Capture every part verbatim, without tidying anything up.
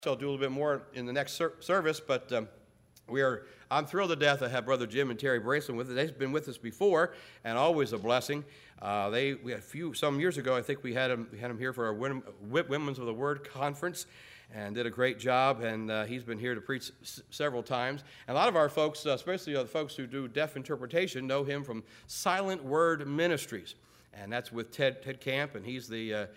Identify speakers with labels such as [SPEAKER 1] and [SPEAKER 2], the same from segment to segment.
[SPEAKER 1] I'll do a little bit more in the next ser- service, but um, we are. I'm thrilled to death to have Brother Jim and Terry Braceland with us. They've been with us before, and always a blessing. Uh, they we had a few some years ago. I think we had him we had him here for our Women, Women's of the Word conference, and did a great job. And uh, he's been here to preach s- several times. And a lot of our folks, uh, especially the folks who do deaf interpretation, know him from Silent Word Ministries, and that's with Ted Ted Camp, and he's the uh,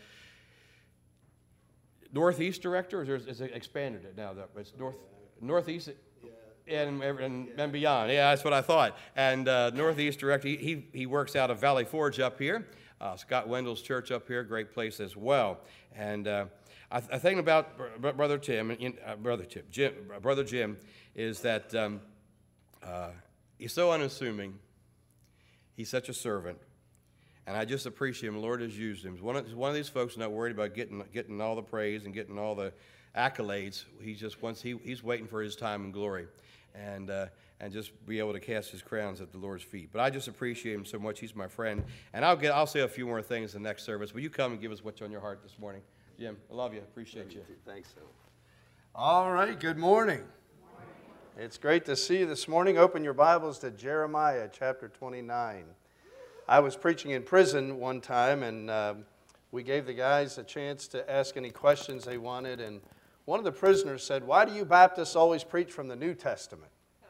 [SPEAKER 1] Northeast director, or is it expanded it now? It's North, Northeast and, and, and beyond. Yeah, that's what I thought. And uh, Northeast director, he, he, he works out of Valley Forge up here. Uh, Scott Wendell's church up here, great place as well. And uh, I, I think about Br- Brother Tim, uh, Brother Tim, Jim, Brother Jim, is that um, uh, he's so unassuming. He's such a servant. And I just appreciate him. The Lord has used him. He's one of, he's one of these folks not worried about getting getting all the praise and getting all the accolades. He just wants he he's waiting for his time and glory, and uh, and just be able to cast his crowns at the Lord's feet. But I just appreciate him so much. He's my friend, and I'll get I'll say a few more things in the next service. Will you come and give us what's on your heart this morning, Jim? I love you. Appreciate you.
[SPEAKER 2] Thanks. So. All right. Good morning. Good morning. It's great to see you this morning. Open your Bibles to Jeremiah chapter twenty-nine. I was preaching in prison one time, and uh, we gave the guys a chance to ask any questions they wanted, and one of the prisoners said, "Why do you Baptists always preach from the New Testament?"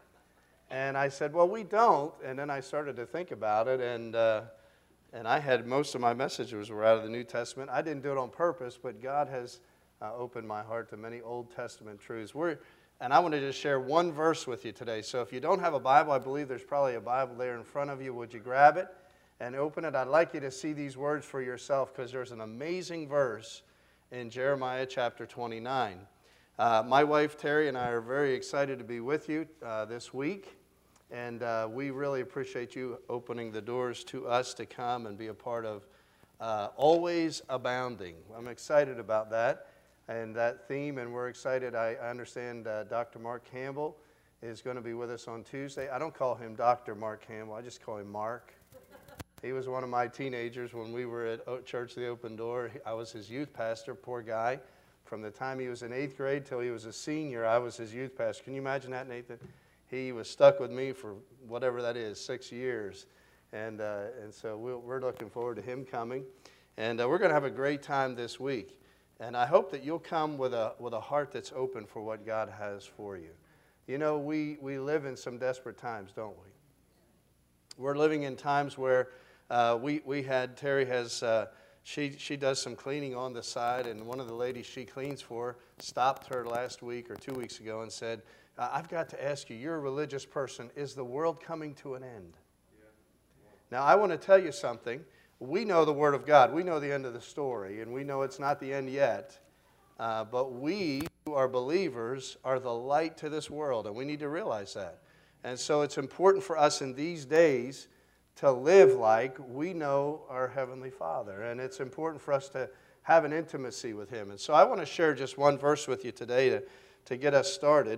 [SPEAKER 2] And I said, "Well, we don't," and then I started to think about it, and uh, and I had most of my messages were out of the New Testament. I didn't do it on purpose, but God has uh, opened my heart to many Old Testament truths. We're And I want to just share one verse with you today. So if you don't have a Bible, I believe there's probably a Bible there in front of you. Would you grab it and open it? I'd like you to see these words for yourself, because there's an amazing verse in Jeremiah chapter twenty-nine. Uh, my wife Terry and I are very excited to be with you uh, this week, and uh, we really appreciate you opening the doors to us to come and be a part of uh, Always Abounding. I'm excited about that and that theme, and we're excited. I, I understand uh, Doctor Mark Campbell is going to be with us on Tuesday. I don't call him Doctor Mark Campbell. I just call him Mark. He was one of my teenagers when we were at Church of the Open Door. I was his youth pastor, poor guy. From the time he was in eighth grade till he was a senior, I was his youth pastor. Can you imagine that, Nathan? He was stuck with me for whatever that is, six years. And uh, and so we'll, we're looking forward to him coming. And uh, we're going to have a great time this week. And I hope that you'll come with a with a heart that's open for what God has for you. You know, we, we live in some desperate times, don't we? We're living in times where Uh, we, we had, Terry has, uh, she, she does some cleaning on the side, and one of the ladies she cleans for stopped her last week or two weeks ago and said, uh, I've got to ask you, you're a religious person, is the world coming to an end? Yeah. Now, I want to tell you something. We know the Word of God. We know the end of the story, and we know it's not the end yet. Uh, but we, who are believers, are the light to this world, and we need to realize that. And so it's important for us in these days to live like we know our Heavenly Father. And it's important for us to have an intimacy with Him. And so I want to share just one verse with you today to, to get us started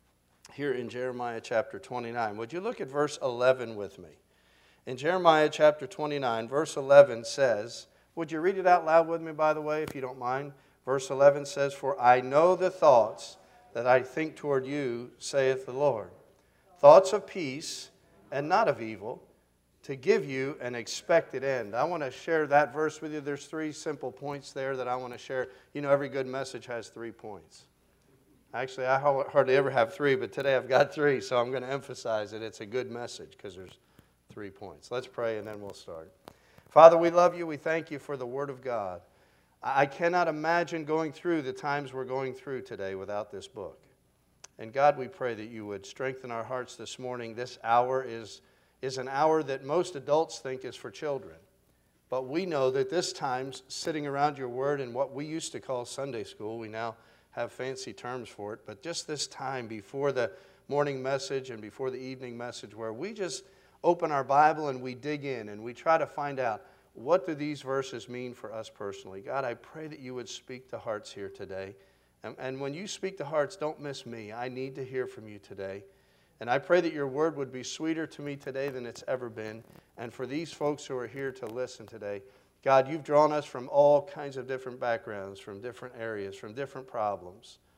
[SPEAKER 2] here in Jeremiah chapter twenty-nine. Would you look at verse eleven with me? In Jeremiah chapter twenty-nine, verse eleven says, would you read it out loud with me, by the way, if you don't mind? Verse eleven says, "For I know the thoughts that I think toward you, saith the Lord, thoughts of peace and not of evil, to give you an expected end." I want to share that verse with you. There's three simple points there that I want to share. You know, every good message has three points. Actually, I hardly ever have three, but today I've got three, so I'm going to emphasize it. It's a good message because there's three points. Let's pray, and then we'll start. Father, we love you. We thank you for the Word of God. I cannot imagine going through the times we're going through today without this book. And God, we pray that you would strengthen our hearts this morning. This hour is is an hour that most adults think is for children. But we know that this time, sitting around your Word in what we used to call Sunday school, we now have fancy terms for it, but just this time before the morning message and before the evening message, where we just open our Bible and we dig in and we try to find out, what do these verses mean for us personally? God, I pray that you would speak to hearts here today. And, and when you speak to hearts, don't miss me. I need to hear from you today. And I pray that your word would be sweeter to me today than it's ever been. And for these folks who are here to listen today, God, you've drawn us from all kinds of different backgrounds, from different areas, from different problems.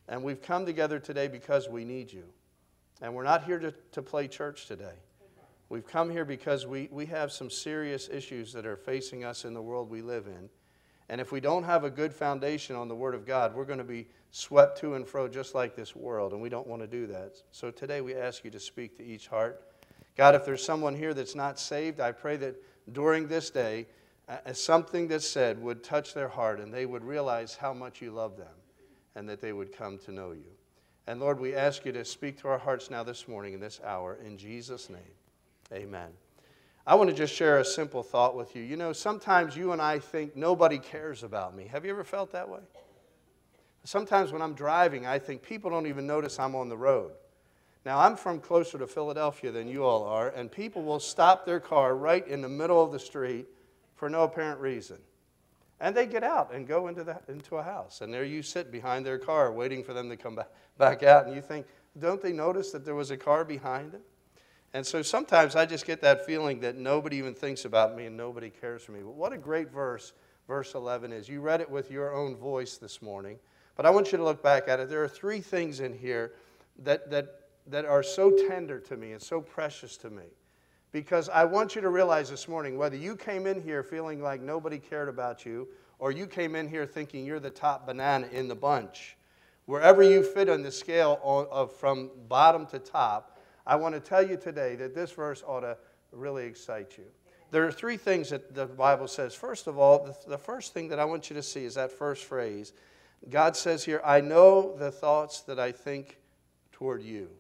[SPEAKER 2] And we've come together today because we need you. And we're not here to, to play church today. We've come here because we, we have some serious issues that are facing us in the world we live in. And if we don't have a good foundation on the Word of God, we're going to be swept to and fro just like this world, and we don't want to do that. So today we ask you to speak to each heart. God, if there's someone here that's not saved, I pray that during this day, uh, something that's said would touch their heart and they would realize how much you love them and that they would come to know you. And Lord, we ask you to speak to our hearts now this morning in this hour. In Jesus' name, amen. I want to just share a simple thought with you. You know, sometimes you and I think nobody cares about me. Have you ever felt that way? Sometimes when I'm driving, I think people don't even notice I'm on the road. Now, I'm from closer to Philadelphia than you all are, and people will stop their car right in the middle of the street for no apparent reason. And they get out and go into, the, into a house, and there you sit behind their car waiting for them to come back, back out, and you think, don't they notice that there was a car behind them? And so sometimes I just get that feeling that nobody even thinks about me and nobody cares for me. But what a great verse, verse eleven is. You read it with your own voice this morning. But I want you to look back at it. There are three things in here that, that, that are so tender to me and so precious to me. Because I want you to realize this morning, whether you came in here feeling like nobody cared about you, or you came in here thinking you're the top banana in the bunch, wherever you fit on the scale of, of from bottom to top, I want to tell you today that this verse ought to really excite you. There are three things that the Bible says. First of all, the, the first thing that I want you to see is that first phrase. God says here, I know the thoughts that I think toward you.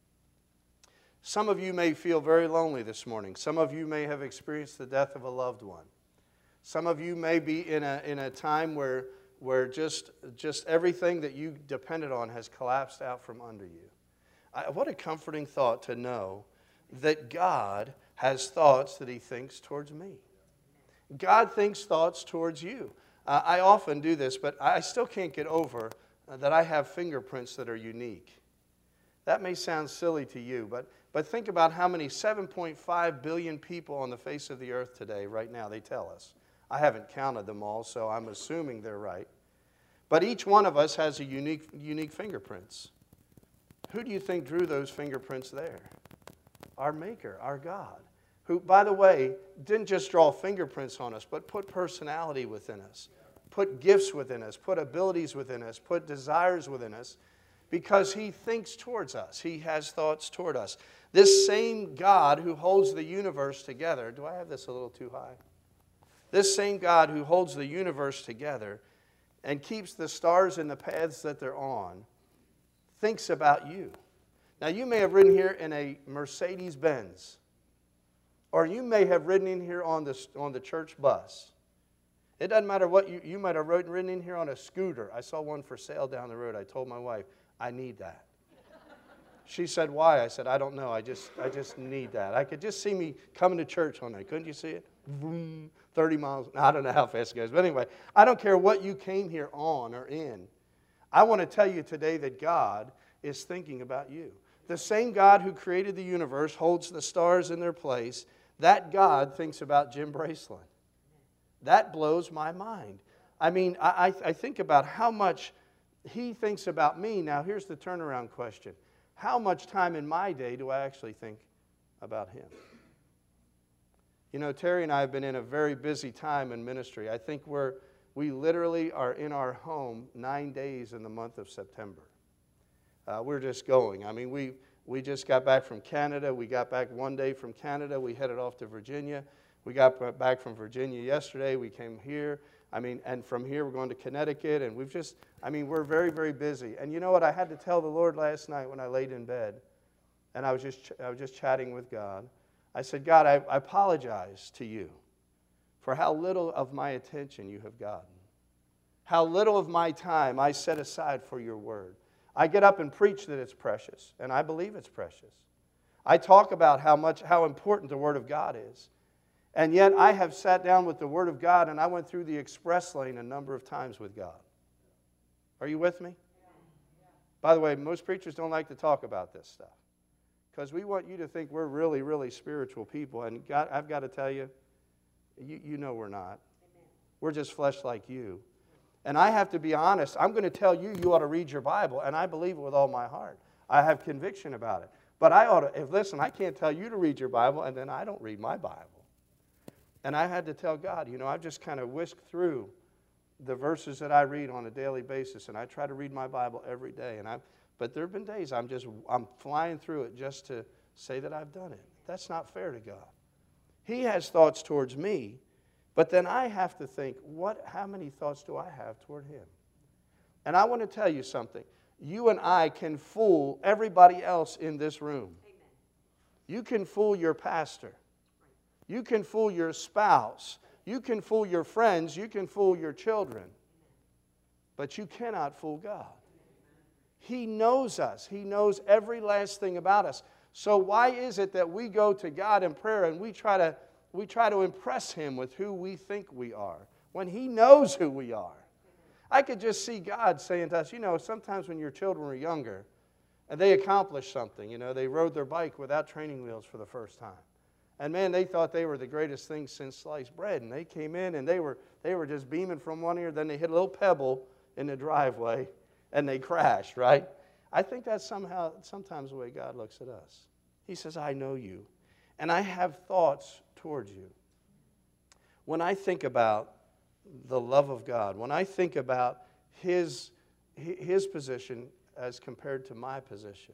[SPEAKER 2] Some of you may feel very lonely this morning. Some of you may have experienced the death of a loved one. Some of you may be in a, in a time where, where just, just everything that you depended on has collapsed out from under you. I, what a comforting thought to know that God has thoughts that he thinks towards me. God thinks thoughts towards you. Uh, I often do this, but I still can't get over uh, that I have fingerprints that are unique. That may sound silly to you, but, but think about how many seven point five billion people on the face of the earth today, right now, they tell us. I haven't counted them all, so I'm assuming they're right. But each one of us has a unique, unique fingerprints. Who do you think drew those fingerprints there? Our Maker, our God, who, by the way, didn't just draw fingerprints on us, but put personality within us, put gifts within us, put abilities within us, put desires within us, because he thinks towards us. He has thoughts toward us. This same God who holds the universe together, do I have this a little too high? This same God who holds the universe together and keeps the stars in the paths that they're on, thinks about you. Now, you may have ridden here in a Mercedes-Benz, or you may have ridden in here on the, on the church bus. It doesn't matter what you, you might have ridden in here on a scooter. I saw one for sale down the road. I told my wife, I need that. She said, why? I said, I don't know. I just, I just need that. I could just see me coming to church one night. Couldn't you see it? Vroom, thirty miles. I don't know how fast it goes. But anyway, I don't care what you came here on or in. I want to tell you today that God is thinking about you. The same God who created the universe holds the stars in their place. That God thinks about Jim Braceland. That blows my mind. I mean, I, I think about how much he thinks about me. Now, here's the turnaround question. How much time in my day do I actually think about him? You know, Terry and I have been in a very busy time in ministry. I think we're, we literally are in our home nine days in the month of September. Uh, we're just going. I mean, we, we just got back from Canada. We got back one day from Canada. We headed off to Virginia. We got back from Virginia yesterday. We came here. I mean, and from here we're going to Connecticut. And we've just, I mean, we're very, very busy. And you know what? I had to tell the Lord last night when I laid in bed, and I was just, I was just chatting with God. I said, God, I, I apologize to you for how little of my attention you have gotten, how little of my time I set aside for your word. I get up and preach that it's precious, and I believe it's precious. I talk about how much, how important the Word of God is. And yet I have sat down with the Word of God, and I went through the express lane a number of times with God. Are you with me? By the way, most preachers don't like to talk about this stuff because we want you to think we're really, really spiritual people. And God, I've got to tell you, you, you know we're not. We're just flesh like you. And I have to be honest. I'm going to tell you, you ought to read your Bible, and I believe it with all my heart. I have conviction about it. But I ought to, if, listen, I can't tell you to read your Bible, and then I don't read my Bible. And I had to tell God, you know, I've just kind of whisked through the verses that I read on a daily basis, and I try to read my Bible every day. And I, but there have been days I'm just, I'm flying through it just to say that I've done it. That's not fair to God. He has thoughts towards me, but then I have to think, what, how many thoughts do I have toward Him? And I want to tell you something. You and I can fool everybody else in this room. Amen. You can fool your pastor. You can fool your spouse. You can fool your friends. You can fool your children. But you cannot fool God. He knows us. He knows every last thing about us. So why is it that we go to God in prayer and we try to we try to impress Him with who we think we are when He knows who we are? I could just see God saying to us, you know, sometimes when your children were younger and they accomplished something, you know, they rode their bike without training wheels for the first time. And man, they thought they were the greatest thing since sliced bread. And they came in and they were they were just beaming from one ear. Then they hit a little pebble in the driveway and they crashed, right? I think that's somehow sometimes the way God looks at us. He says, I know you, and I have thoughts towards you. When I think about the love of God, when I think about His, His position as compared to my position,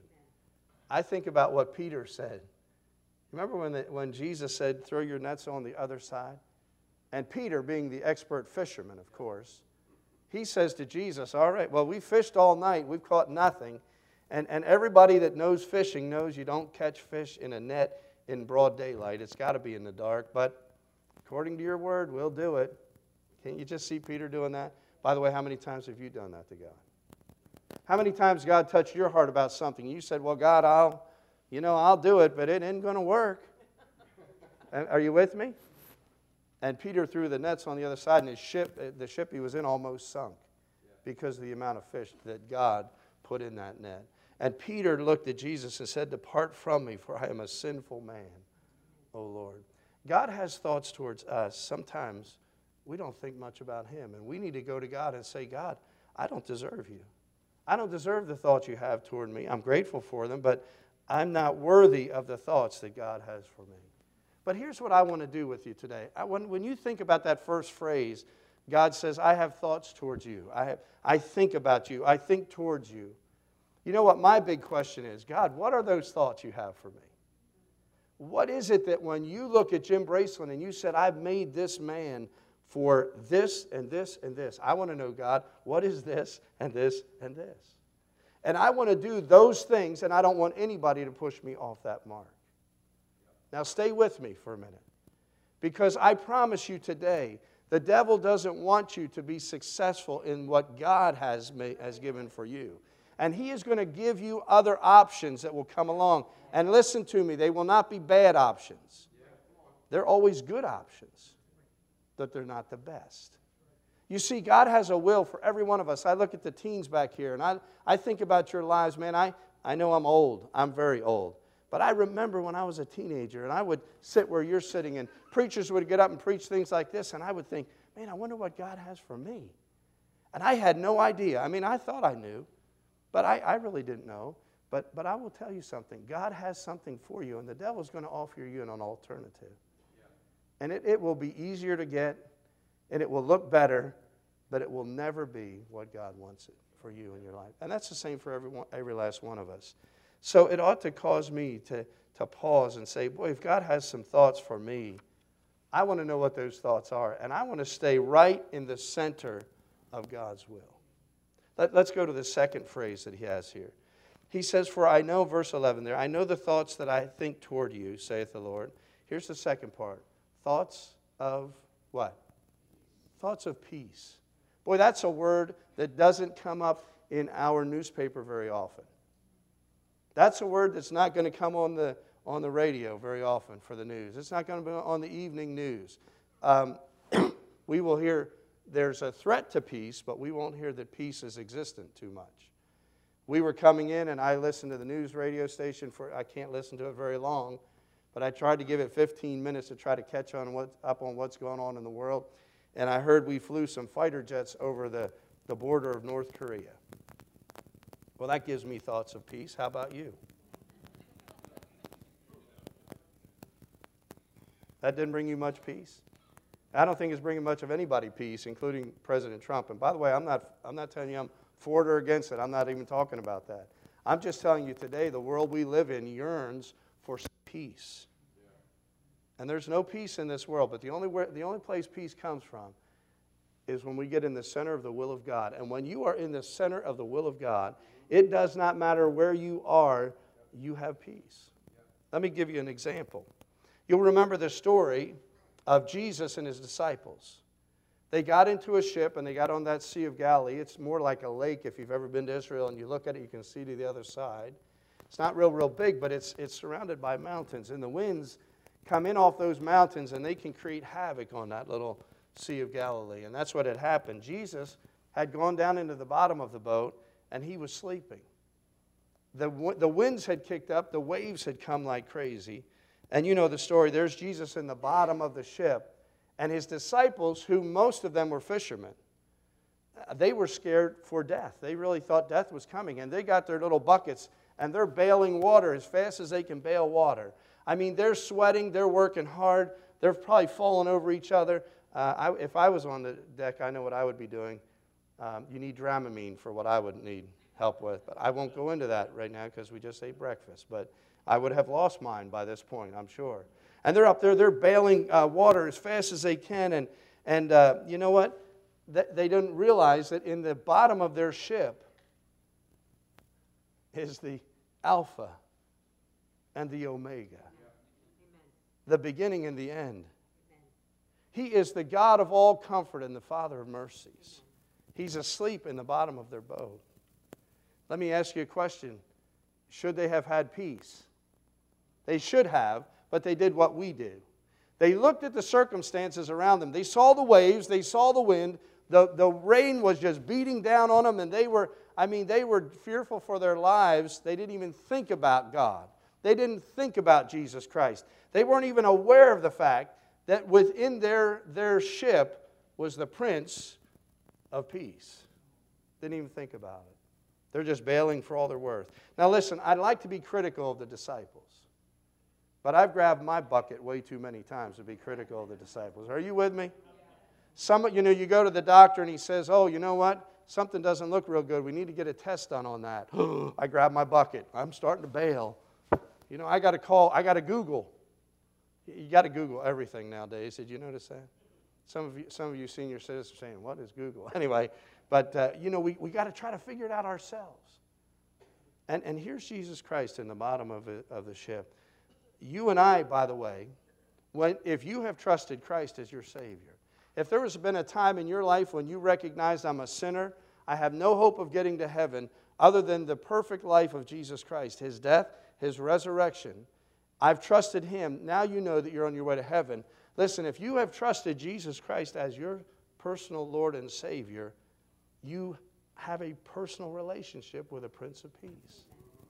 [SPEAKER 2] I think about what Peter said. Remember when, the, when Jesus said, throw your nets on the other side? And Peter, being the expert fisherman, of course, he says to Jesus, all right, well, we fished all night. We've caught nothing. And, and everybody that knows fishing knows you don't catch fish in a net in broad daylight. It's got to be in the dark. But according to your word, we'll do it. Can't you just see Peter doing that? By the way, how many times have you done that to God? How many times God touched your heart about something? You said, well, God, I'll, you know, I'll do it, but it ain't going to work. Are you with me? And Peter threw the nets on the other side, and his ship, the ship he was in almost sunk because of the amount of fish that God put in that net. And Peter looked at Jesus and said, depart from me, for I am a sinful man, O Lord. God has thoughts towards us. Sometimes we don't think much about Him, and we need to go to God and say, God, I don't deserve you. I don't deserve the thoughts you have toward me. I'm grateful for them, but I'm not worthy of the thoughts that God has for me. But here's what I want to do with you today. I, when, when you think about that first phrase, God says, I have thoughts towards you. I, have, I think about you. I think towards you. You know what my big question is? God, what are those thoughts you have for me? What is it that when you look at Jim Braceland and you said, I've made this man for this and this and this. I want to know, God, what is this and this and this? And I want to do those things, and I don't want anybody to push me off that mark. Now stay with me for a minute. Because I promise you today, the devil doesn't want you to be successful in what God has, made, has given for you. And he is going to give you other options that will come along. And listen to me, they will not be bad options. They're always good options, but they're not the best. You see, God has a will for every one of us. I look at the teens back here, and I, I think about your lives. Man, I, I know I'm old. I'm very old. But I remember when I was a teenager, and I would sit where you're sitting, and preachers would get up and preach things like this, and I would think, man, I wonder what God has for me. And I had no idea. I mean, I thought I knew, but I, I really didn't know. But, but I will tell you something. God has something for you, and the devil's going to offer you an alternative. And it, it will be easier to get, and it will look better, but it will never be what God wants it for you in your life. And that's the same for every, one, every last one of us. So it ought to cause me to, to pause and say, boy, if God has some thoughts for me, I want to know what those thoughts are. And I want to stay right in the center of God's will. Let, let's go to the second phrase that he has here. He says, for I know, verse eleven there, I know the thoughts that I think toward you, saith the Lord. Here's the second part. Thoughts of what? Thoughts of peace. Boy, that's a word that doesn't come up in our newspaper very often. That's a word that's not going to come on the, on the radio very often for the news. It's not going to be on the evening news. Um, we will hear there's a threat to peace, but we won't hear that peace is existent too much. We were coming in, and I listened to the news radio station for, I can't listen to it very long, but I tried to give it fifteen minutes to try to catch on what, up on what's going on in the world. And I heard we flew some fighter jets over the the border of North Korea. Well, that gives me thoughts of peace. How about you? That didn't bring you much peace? I don't think it's bringing much of anybody peace, including President Trump. And by the way, I'm not, I'm not telling you I'm for it or against it. I'm not even talking about that. I'm just telling you today the world we live in yearns for peace. And there's no peace in this world, but the only, where, the only place peace comes from is when we get in the center of the will of God. And when you are in the center of the will of God, it does not matter where you are, you have peace. Let me give you an example. You'll remember the story of Jesus and his disciples. They got into a ship and they got on that Sea of Galilee. It's more like a lake if you've ever been to Israel and you look at it, you can see to the other side. It's not real, real big, but it's, it's surrounded by mountains. And the winds come in off those mountains and they can create havoc on that little Sea of Galilee. And that's what had happened. Jesus had gone down into the bottom of the boat and he was sleeping. The, the winds had kicked up, the waves had come like crazy. And you know the story. There's Jesus in the bottom of the ship. And his disciples, who most of them were fishermen, they were scared for death. They really thought death was coming. And they got their little buckets and they're bailing water as fast as they can bail water. I mean, they're sweating. They're working hard. They're probably falling over each other. Uh, I, if I was on the deck, I know what I would be doing. Um, you need Dramamine for what I would need help with. But I won't go into that right now because we just ate breakfast. But I would have lost mine by this point, I'm sure. And they're up there, they're bailing uh, water as fast as they can. And, and uh, you know what? Th- they didn't realize that in the bottom of their ship is the Alpha and the Omega. Amen. The beginning and the end. Amen. He is the God of all comfort and the Father of mercies. He's asleep in the bottom of their boat. Let me ask you a question. Should they have had peace? They should have, but they did what we do. They looked at the circumstances around them. They saw the waves. They saw the wind. The, the rain was just beating down on them, and they were, I mean, they were fearful for their lives. They didn't even think about God. They didn't think about Jesus Christ. They weren't even aware of the fact that within their, their ship was the Prince of Peace. Didn't even think about it. They're just bailing for all they're worth. Now listen, I'd like to be critical of the disciples. But I've grabbed my bucket way too many times to be critical of the disciples. Are you with me? Some, you know, you go to the doctor and he says, oh, you know what? Something doesn't look real good. We need to get a test done on that. I grab my bucket. I'm starting to bail. You know, I got to call, I got to Google. You got to Google everything nowadays. Did you notice that? Some of you, some of you senior citizens are saying, what is Google? Anyway, but, uh, you know, we, we got to try to figure it out ourselves. And, and here's Jesus Christ in the bottom of, it, of the ship. You and I, by the way, when, if you have trusted Christ as your Savior, if there has been a time in your life when you recognize I'm a sinner, I have no hope of getting to heaven other than the perfect life of Jesus Christ, His death, His resurrection. I've trusted Him. Now you know that you're on your way to heaven. Listen, if you have trusted Jesus Christ as your personal Lord and Savior, you have a personal relationship with the Prince of Peace.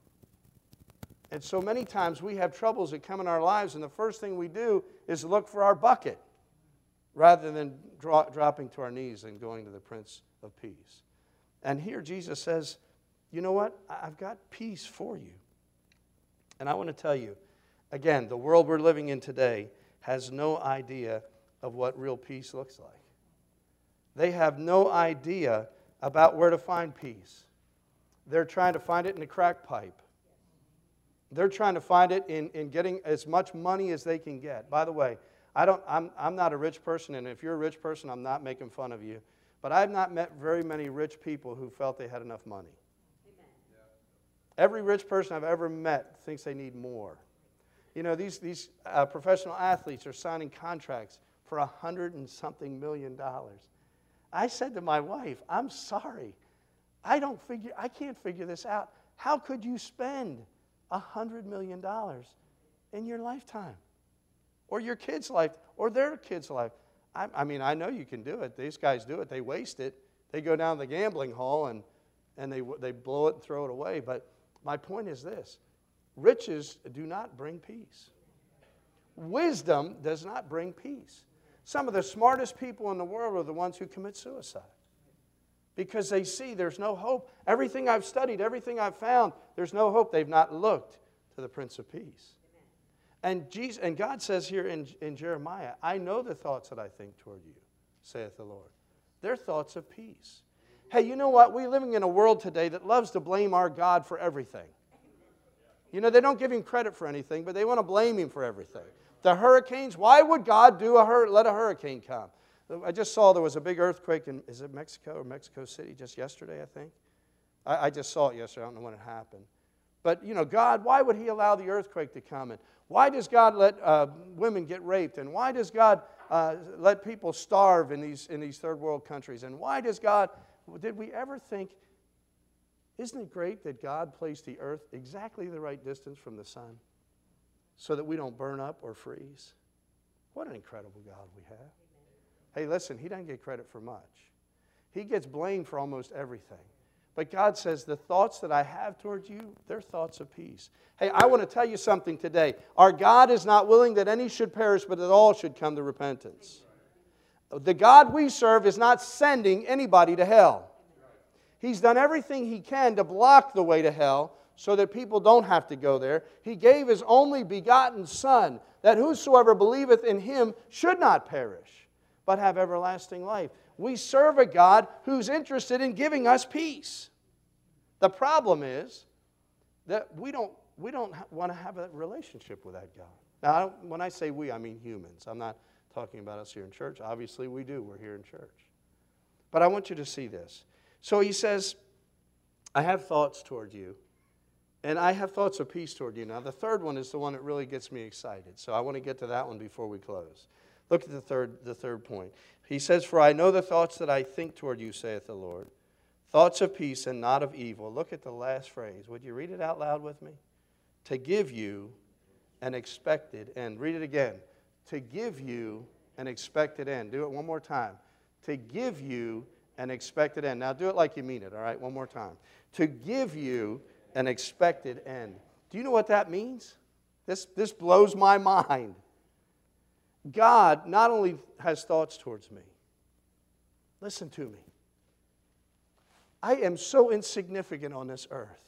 [SPEAKER 2] And so many times we have troubles that come in our lives, and the first thing we do is look for our bucket rather than draw, dropping to our knees and going to the Prince of Peace. And here Jesus says, you know what? I've got peace for you. And I want to tell you, again, the world we're living in today has no idea of what real peace looks like. They have no idea about where to find peace. They're trying to find it in the crack pipe. They're trying to find it in, in getting as much money as they can get. By the way, I don't, I'm, I'm not a rich person, and if you're a rich person, I'm not making fun of you. But I've not met very many rich people who felt they had enough money. Amen. Every rich person I've ever met thinks they need more. You know, these, these uh, professional athletes are signing contracts for a hundred and something million dollars. I said to my wife, I'm sorry. I don't figure, I can't figure this out. How could you spend a hundred million dollars in your lifetime? Or your kid's life, or their kid's life? I, I mean, I know you can do it. These guys do it. They waste it. They go down to the gambling hall and, and they, they blow it and throw it away. But my point is this. Riches do not bring peace. Wisdom does not bring peace. Some of the smartest people in the world are the ones who commit suicide. because they see there's no hope. Everything I've studied, everything I've found, there's no hope. They've not looked to the Prince of Peace. And Jesus, and God says here in, in Jeremiah, I know the thoughts that I think toward you, saith the Lord. They're thoughts of peace. Hey, you know what? We're living in a world today that loves to blame our God for everything. You know, they don't give Him credit for anything, but they want to blame Him for everything. The hurricanes, why would God do a hur- let a hurricane come? I just saw there was a big earthquake in, is it Mexico or Mexico City just yesterday, I think? I, I just saw it yesterday. I don't know when it happened. But, you know, God, why would He allow the earthquake to come? And why does God let uh, women get raped? And why does God uh, let people starve in these, in these third world countries? And why does God, did we ever think, isn't it great that God placed the earth exactly the right distance from the sun so that we don't burn up or freeze? What an incredible God we have. Hey, listen, He doesn't get credit for much. He gets blamed for almost everything. But God says, the thoughts that I have towards you, they're thoughts of peace. Hey, I want to tell you something today. Our God is not willing that any should perish, but that all should come to repentance. The God we serve is not sending anybody to hell. He's done everything He can to block the way to hell so that people don't have to go there. He gave His only begotten Son, that whosoever believeth in Him should not perish, but have everlasting life. We serve a God who's interested in giving us peace. The problem is that we don't, we don't want to have a relationship with that God. Now, I don't, when I say we, I mean humans. I'm not talking about us here in church. Obviously, we do. We're here in church. But I want you to see this. So He says, I have thoughts toward you, and I have thoughts of peace toward you. Now, the third one is the one that really gets me excited. So I want to get to that one before we close. Look at the third, the third point. He says, for I know the thoughts that I think toward you, saith the Lord, thoughts of peace and not of evil. Look at the last phrase. Would you read it out loud with me? To give you an expected end. Read it again. To give you an expected end. Do it one more time. To give you an expected end. Now do it like you mean it, all right? One more time. To give you an expected end. Do you know what that means? This, this blows my mind. God not only has thoughts towards me, listen to me. I am so insignificant on this earth.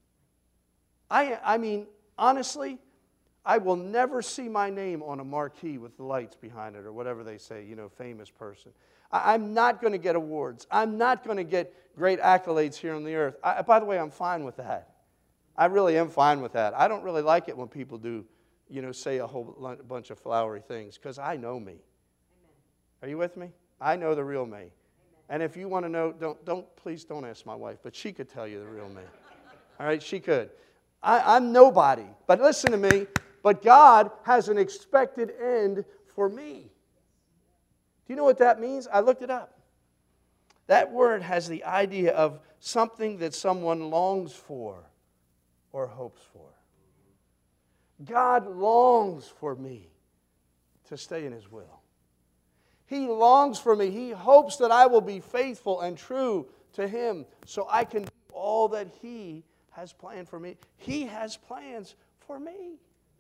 [SPEAKER 2] I, I mean, honestly, I will never see my name on a marquee with the lights behind it or whatever they say, you know, famous person. I, I'm not going to get awards. I'm not going to get great accolades here on the earth. I, by the way, I'm fine with that. I really am fine with that. I don't really like it when people do, you know, say a whole bunch of flowery things, because I know me. Amen. Are you with me? I know the real me. Amen. And if you want to know, don't, don't, please don't ask my wife, but she could tell you the real me. All right, she could. I, I'm nobody, but listen to me, but God has an expected end for me. Do you know what that means? I looked it up. That word has the idea of something that someone longs for or hopes for. God longs for me to stay in His will. He longs for me. He hopes that I will be faithful and true to Him so I can do all that He has planned for me. He has plans for me.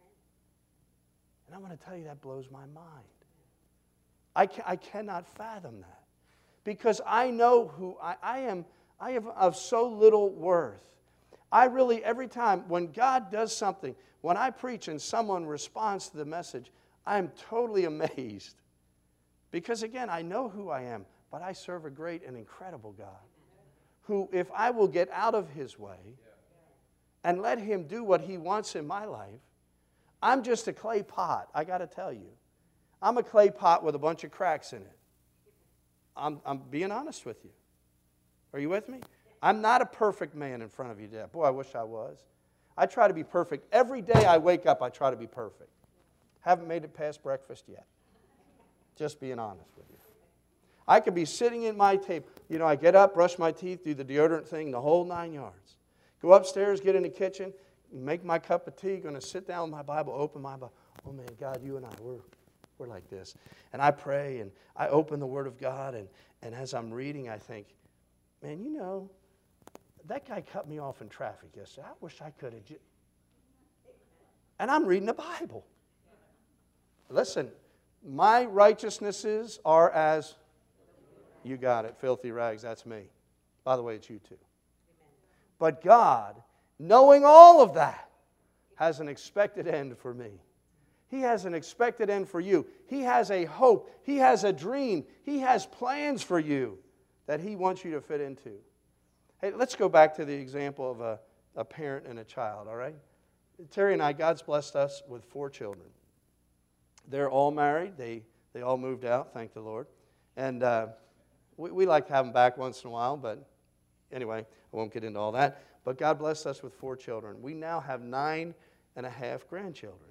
[SPEAKER 2] And I'm going to tell you, that blows my mind. I, ca- I cannot fathom that. Because I know who I, I am. I am of so little worth. I really, every time when God does something, when I preach and someone responds to the message, I am totally amazed. Because again, I know who I am, but I serve a great and incredible God who, if I will get out of His way and let Him do what He wants in my life, I'm just a clay pot, I got to tell you. I'm a clay pot with a bunch of cracks in it. I'm, I'm being honest with you. Are you with me? I'm not a perfect man in front of you, Dad. Boy, I wish I was. I try to be perfect. Every day I wake up, I try to be perfect. Haven't made it past breakfast yet. Just being honest with you. I could be sitting in my table. You know, I get up, brush my teeth, do the deodorant thing, the whole nine yards. Go upstairs, get in the kitchen, make my cup of tea, going to sit down with my Bible, open my Bible. Oh, man, God, you and I, we're, we're like this. And I pray, and I open the Word of God, and, and as I'm reading, I think, man, you know, that guy cut me off in traffic yesterday. I wish I could have. J-. And I'm reading the Bible. Listen, my righteousnesses are as, you got it, filthy rags, that's me. By the way, it's you too. But God, knowing all of that, has an expected end for me. He has an expected end for you. He has a hope. He has a dream. He has plans for you that He wants you to fit into. Hey, let's go back to the example of a, a parent and a child, all right? Terry and I, God's blessed us with four children. They're all married. They, they all moved out, thank the Lord. And uh, we, we like to have them back once in a while, but anyway, I won't get into all that. But God blessed us with four children. We now have nine and a half grandchildren.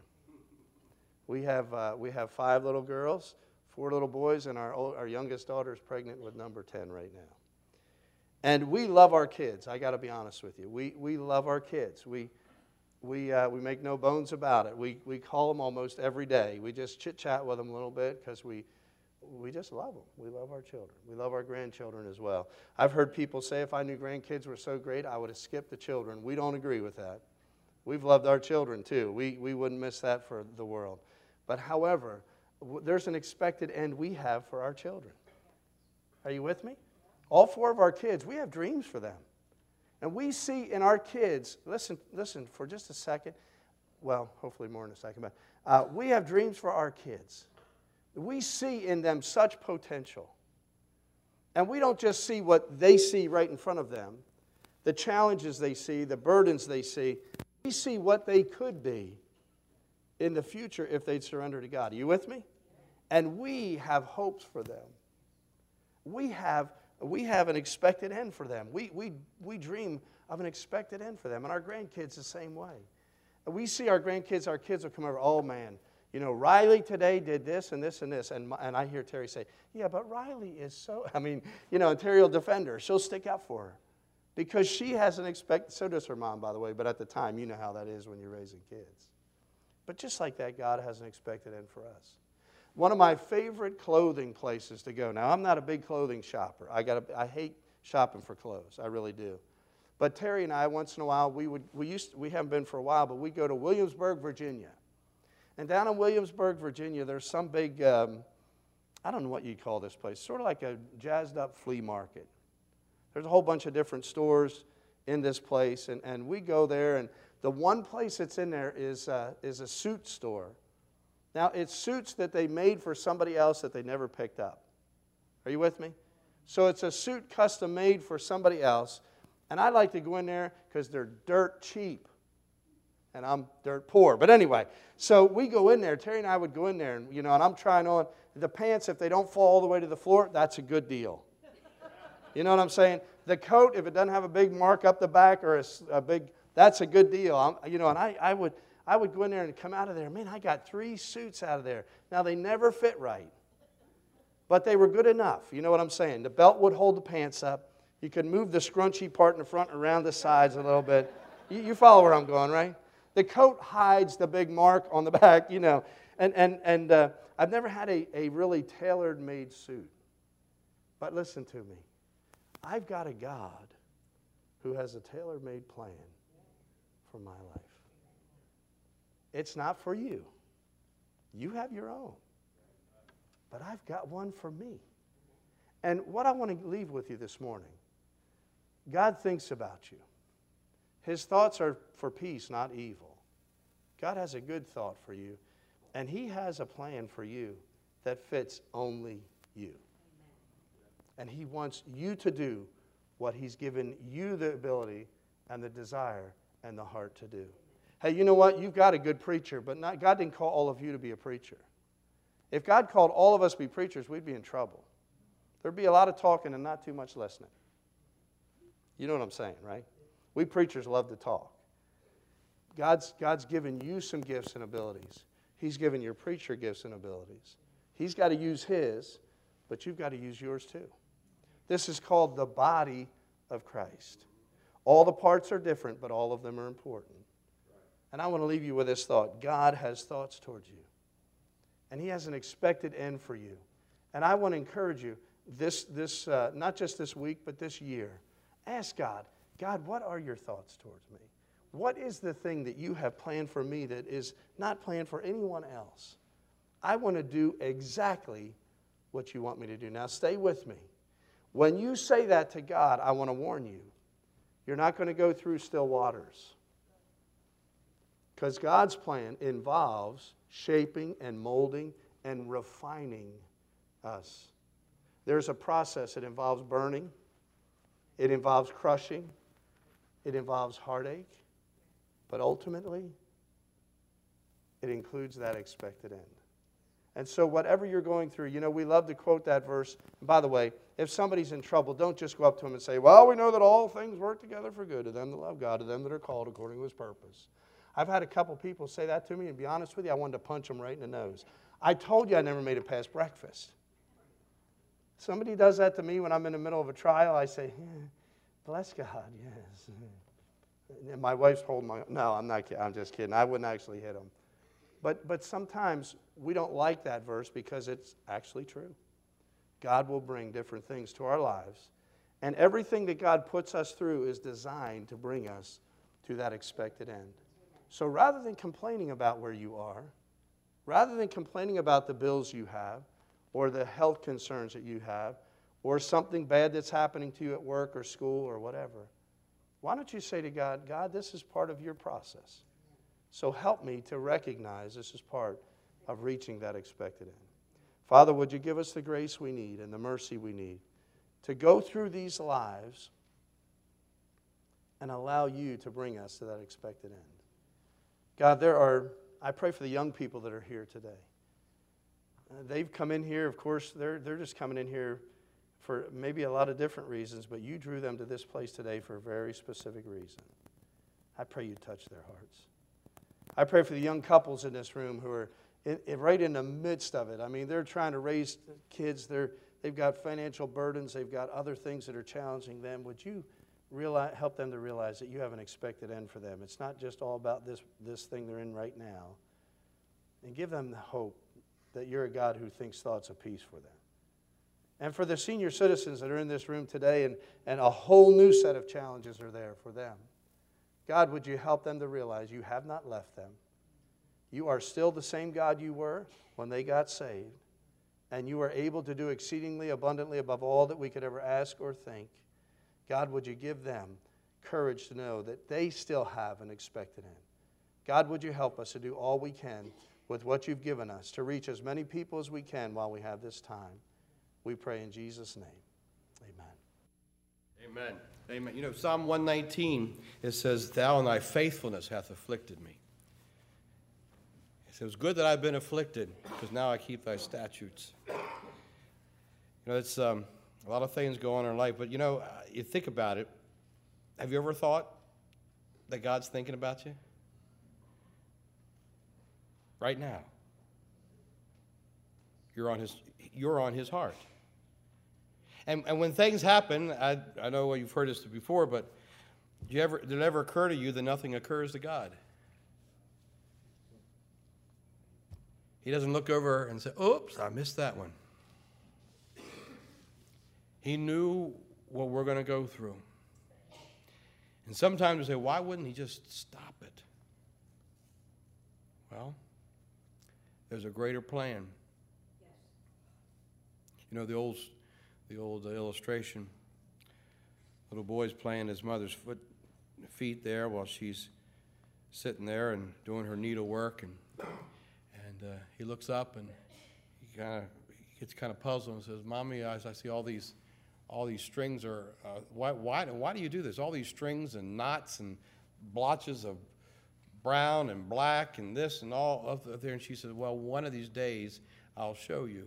[SPEAKER 2] We have, uh, we have five little girls, four little boys, and our, old, our youngest daughter is pregnant with number ten right now. And we love our kids. I got to be honest with you. We, we love our kids. We, we, uh, we make no bones about it. We, we call them almost every day. We just chit-chat with them a little bit because we, we just love them. We love our children. We love our grandchildren as well. I've heard people say if I knew grandkids were so great, I would have skipped the children. We don't agree with that. We've loved our children too. We, we wouldn't miss that for the world. But however, w- there's an expected end we have for our children. Are you with me? All four of our kids, we have dreams for them. And we see in our kids, listen, listen for just a second, well, hopefully more in a second, but uh, we have dreams for our kids. We see in them such potential. And we don't just see what they see right in front of them, the challenges they see, the burdens they see. We see what they could be in the future if they'd surrender to God. Are you with me? And we have hopes for them. We have, we have an expected end for them. We, we, we dream of an expected end for them. And our grandkids the same way. We see our grandkids, our kids will come over, oh man, you know, Riley today did this and this and this. And, my, and I hear Terry say, yeah, but Riley is so, I mean, you know, and Terry will defend her. She'll stick up for her. Because she has an expected, so does her mom, by the way, but at the time, you know how that is when you're raising kids. But just like that, God has an expected end for us. One of my favorite clothing places to go. Now, I'm not a big clothing shopper. I got I hate shopping for clothes. I really do. But Terry and I, once in a while, we would we used to, we haven't been for a while, but we go to Williamsburg, Virginia. And down in Williamsburg, Virginia, there's some big, um, I don't know what you'd call this place, sort of like a jazzed up flea market. There's a whole bunch of different stores in this place, and, and we go there, and the one place that's in there is, uh, is a suit store. Now, it's suits that they made for somebody else that they never picked up. Are you with me? So it's a suit custom made for somebody else, and I like to go in there because they're dirt cheap, and I'm dirt poor. But anyway, so we go in there. Terry and I would go in there, and, you know, and I'm trying on the pants. If they don't fall all the way to the floor, that's a good deal. You know what I'm saying? The coat, if it doesn't have a big mark up the back or a, a big, that's a good deal. I'm, you know, and I, I would I would go in there and come out of there. Man, I got three suits out of there. Now, they never fit right, but they were good enough. You know what I'm saying? The belt would hold the pants up. You could move the scrunchy part in the front and around the sides a little bit. You, you follow where I'm going, right? The coat hides the big mark on the back, you know. And, and, and uh, I've never had a, a really tailored-made suit. But listen to me. I've got a God who has a tailor-made plan for my life. It's not for you. You have your own. But I've got one for me. And what I want to leave with you this morning, God thinks about you. His thoughts are for peace, not evil. God has a good thought for you. And He has a plan for you that fits only you. And He wants you to do what He's given you the ability and the desire and the heart to do. Hey, you know what? You've got a good preacher, but not, God didn't call all of you to be a preacher. If God called all of us to be preachers, we'd be in trouble. There'd be a lot of talking and not too much listening. You know what I'm saying, right? We preachers love to talk. God's, God's given you some gifts and abilities. He's given your preacher gifts and abilities. He's got to use His, but you've got to use yours too. This is called the body of Christ. All the parts are different, but all of them are important. And I want to leave you with this thought. God has thoughts towards you. And He has an expected end for you. And I want to encourage you, this, this, uh, not just this week, but this year. Ask God, God, what are your thoughts towards me? What is the thing that you have planned for me that is not planned for anyone else? I want to do exactly what you want me to do. Now, stay with me. When you say that to God, I want to warn you, you're not going to go through still waters. Because God's plan involves shaping and molding and refining us. There's a process. It involves burning. It involves crushing. It involves heartache. But ultimately, it includes that expected end. And so whatever you're going through, you know, we love to quote that verse. And by the way, if somebody's in trouble, don't just go up to them and say, well, we know that all things work together for good to them that love God, to them that are called according to His purpose. I've had a couple people say that to me, and to be honest with you, I wanted to punch them right in the nose. I told you I never made it past breakfast. Somebody does that to me when I'm in the middle of a trial, I say, yeah, bless God, yes. And my wife's holding my, no, I'm not kidding, I'm just kidding. I wouldn't actually hit them. But, but sometimes we don't like that verse because it's actually true. God will bring different things to our lives. And everything that God puts us through is designed to bring us to that expected end. So rather than complaining about where you are, rather than complaining about the bills you have, or the health concerns that you have, or something bad that's happening to you at work or school or whatever, why don't you say to God, God, this is part of your process. So help me to recognize this is part of reaching that expected end. Father, would you give us the grace we need and the mercy we need to go through these lives and allow you to bring us to that expected end. God, there are, I pray for the young people that are here today. Uh, they've come in here, of course, they're, they're just coming in here for maybe a lot of different reasons, but you drew them to this place today for a very specific reason. I pray you touch their hearts. I pray for the young couples in this room who are in, in, right in the midst of it. I mean, they're trying to raise kids. They're, they've got financial burdens. They've got other things that are challenging them. Would you realize, help them to realize that you have an expected end for them? It's not just all about this, this thing they're in right now. And give them the hope that you're a God who thinks thoughts of peace for them. And for the senior citizens that are in this room today, and, and a whole new set of challenges are there for them. God, would you help them to realize you have not left them. You are still the same God you were when they got saved. And you are able to do exceedingly abundantly above all that we could ever ask or think. God, would you give them courage to know that they still have an expected end. God, would you help us to do all we can with what you've given us to reach as many people as we can while we have this time. We pray in Jesus' name. Amen.
[SPEAKER 1] Amen. Amen. You know, Psalm one nineteen, it says, Thou in thy faithfulness hath afflicted me. It says, good that I've been afflicted, because now I keep thy statutes. You know, it's um, a lot of things go on in our life, but you know, you think about it. Have you ever thought that God's thinking about you? Right now. You're on his, you're on his heart. And, and when things happen, I, I know you've heard this before, but do you ever, did it ever occur to you that nothing occurs to God? He doesn't look over and say, oops, I missed that one. He knew what we're going to go through. And sometimes we say, why wouldn't he just stop it? Well, there's a greater plan. You know, the old... The old illustration, little boy's playing his mother's foot, feet there while she's sitting there and doing her needlework, and and uh, he looks up and he kind of gets kind of puzzled and says, "Mommy, I, I see all these, all these strings are. Uh, why why why do you do this? All these strings and knots and blotches of brown and black and this and all of there." And she says, "Well, one of these days I'll show you."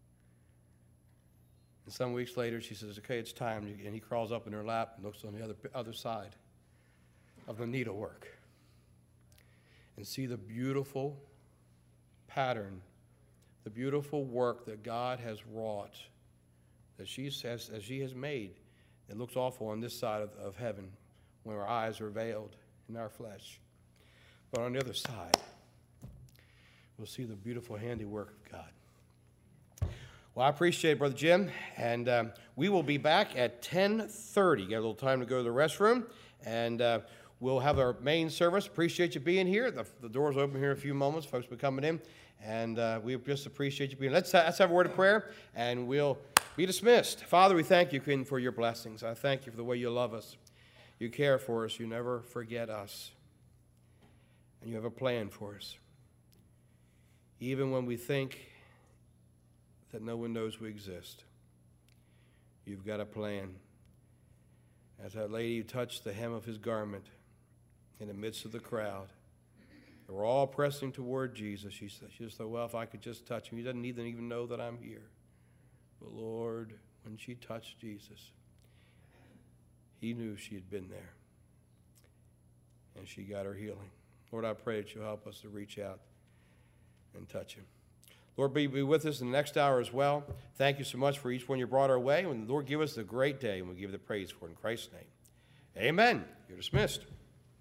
[SPEAKER 1] And some weeks later, she says, okay, it's time. And he crawls up in her lap and looks on the other, other side of the needlework and see the beautiful pattern, the beautiful work that God has wrought, that she has, that she has made. It looks awful on this side of, of heaven when our eyes are veiled in our flesh. But on the other side, we'll see the beautiful handiwork of God. Well, I appreciate it, Brother Jim, and um, we will be back at ten thirty. Got a little time to go to the restroom, and uh, we'll have our main service. Appreciate you being here. The, the doors open here in a few moments. Folks will be coming in, and uh, we just appreciate you being here. Let's, uh, let's have a word of prayer, and we'll Be dismissed. Father, we thank you, King, for your blessings. I thank you for the way you love us. You care for us. You never forget us. And you have a plan for us. Even when we think that no one knows we exist, you've got a plan. As that lady touched the hem of his garment in the midst of the crowd, they were all pressing toward Jesus. She said, she just thought, well, if I could just touch him. He doesn't even, even know that I'm here. But Lord, when she touched Jesus, he knew she had been there. And she got her healing. Lord, I pray that you'll help us to reach out and touch him. Lord, be, be with us in the next hour as well. Thank you so much for each one you brought our way. And Lord, give us a great day, and we'll give you the praise for it in Christ's name. Amen. You're dismissed.